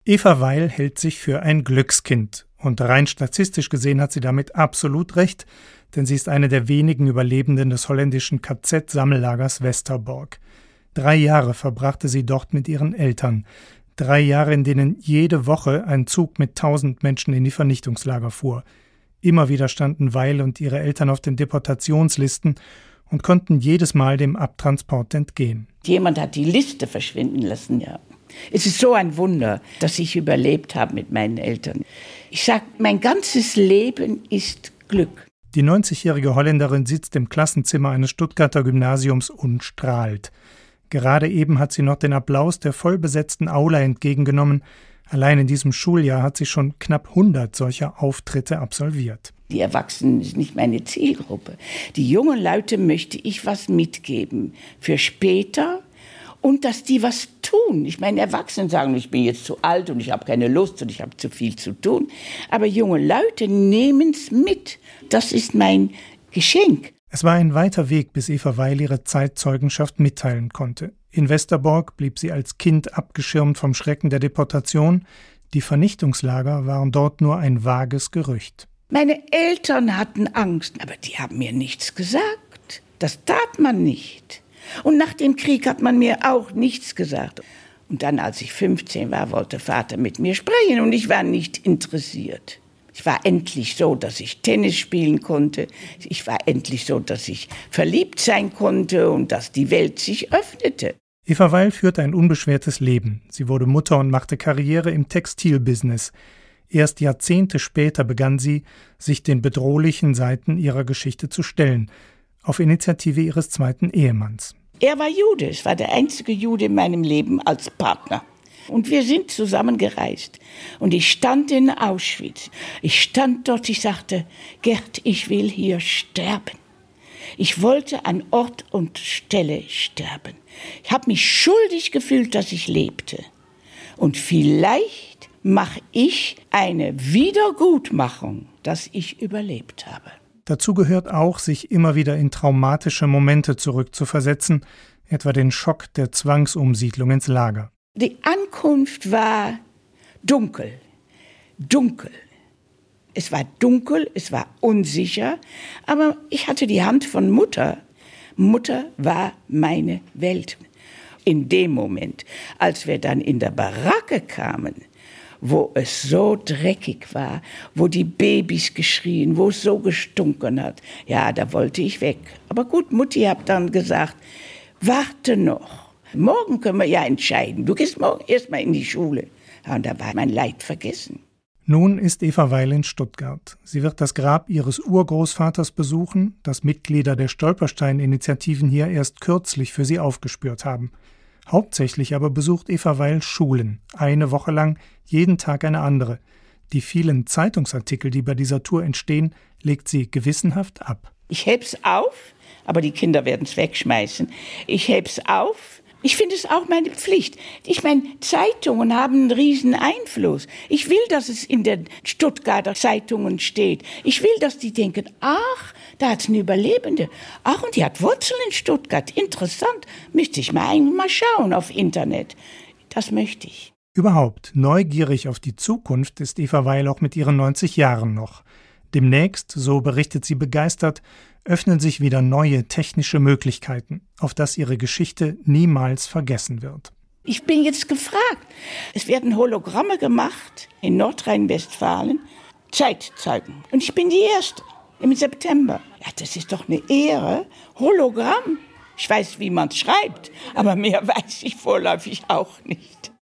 Eva Weil hält sich für ein Glückskind. Und rein statistisch gesehen hat sie damit absolut recht, denn sie ist eine der wenigen Überlebenden des holländischen KZ-Sammellagers Westerbork. 3 Jahre verbrachte sie dort mit ihren Eltern. 3 Jahre, in denen jede Woche ein Zug mit 1000 Menschen in die Vernichtungslager fuhr. Immer wieder standen Weil und ihre Eltern auf den Deportationslisten und konnten jedes Mal dem Abtransport entgehen. Jemand hat die Liste verschwinden lassen, ja. Es ist so ein Wunder, dass ich überlebt habe mit meinen Eltern. Ich sage, mein ganzes Leben ist Glück. Die 90-jährige Holländerin sitzt im Klassenzimmer eines Stuttgarter Gymnasiums und strahlt. Gerade eben hat sie noch den Applaus der vollbesetzten Aula entgegengenommen. Allein in diesem Schuljahr hat sie schon knapp 100 solcher Auftritte absolviert. Die Erwachsenen sind nicht meine Zielgruppe. Die jungen Leute möchte ich was mitgeben für später und dass die was tun. Ich meine, Erwachsene sagen, ich bin jetzt zu alt und ich habe keine Lust und ich habe zu viel zu tun. Aber junge Leute nehmen es mit. Das ist mein Geschenk. Es war ein weiter Weg, bis Eva Weil ihre Zeitzeugenschaft mitteilen konnte. In Westerbork blieb sie als Kind abgeschirmt vom Schrecken der Deportation. Die Vernichtungslager waren dort nur ein vages Gerücht. Meine Eltern hatten Angst, aber die haben mir nichts gesagt. Das tat man nicht. Und nach dem Krieg hat man mir auch nichts gesagt. Und dann, als ich 15 war, wollte Vater mit mir sprechen und ich war nicht interessiert. Ich war endlich so, dass ich Tennis spielen konnte. Ich war endlich so, dass ich verliebt sein konnte und dass die Welt sich öffnete. Eva Weil führte ein unbeschwertes Leben. Sie wurde Mutter und machte Karriere im Textilbusiness. Erst Jahrzehnte später begann sie, sich den bedrohlichen Seiten ihrer Geschichte zu stellen, auf Initiative ihres zweiten Ehemanns. Er war Jude, es war der einzige Jude in meinem Leben als Partner. Und wir sind zusammen gereist. Und ich stand in Auschwitz. Ich stand dort, ich sagte, Gerd, ich will hier sterben. Ich wollte an Ort und Stelle sterben. Ich habe mich schuldig gefühlt, dass ich lebte. Und vielleicht mache ich eine Wiedergutmachung, dass ich überlebt habe. Dazu gehört auch, sich immer wieder in traumatische Momente zurückzuversetzen, etwa den Schock der Zwangsumsiedlung ins Lager. Die Ankunft war dunkel, dunkel. Es war dunkel, es war unsicher, aber ich hatte die Hand von Mutter. Mutter war meine Welt. In dem Moment, als wir dann in der Baracke kamen, wo es so dreckig war, wo die Babys geschrien, wo es so gestunken hat, ja, da wollte ich weg. Aber gut, Mutti hat dann gesagt, warte noch. Morgen können wir ja entscheiden. Du gehst morgen erst mal in die Schule. Ja, und da war mein Leid vergessen. Nun ist Eva Weil in Stuttgart. Sie wird das Grab ihres Urgroßvaters besuchen, das Mitglieder der Stolperstein-Initiativen hier erst kürzlich für sie aufgespürt haben. Hauptsächlich aber besucht Eva Weil Schulen, 1 Woche lang, jeden Tag eine andere. Die vielen Zeitungsartikel, die bei dieser Tour entstehen, legt sie gewissenhaft ab. Ich heb's auf, aber die Kinder werden es wegschmeißen. Ich heb's auf. Ich finde es auch meine Pflicht. Ich meine, Zeitungen haben einen riesen Einfluss. Ich will, dass es in den Stuttgarter Zeitungen steht. Ich will, dass die denken, ach, da hat's eine Überlebende. Ach, und die hat Wurzeln in Stuttgart. Interessant. Müsste ich mal schauen auf Internet. Das möchte ich. Überhaupt neugierig auf die Zukunft ist Eva Weil auch mit ihren 90 Jahren noch. Demnächst, so berichtet sie begeistert, öffnen sich wieder neue technische Möglichkeiten, auf das ihre Geschichte niemals vergessen wird. Ich bin jetzt gefragt. Es werden Hologramme gemacht in Nordrhein-Westfalen, Zeitzeugen. Und ich bin die Erste im September. Ja, das ist doch eine Ehre. Hologramm. Ich weiß, wie man es schreibt, aber mehr weiß ich vorläufig auch nicht.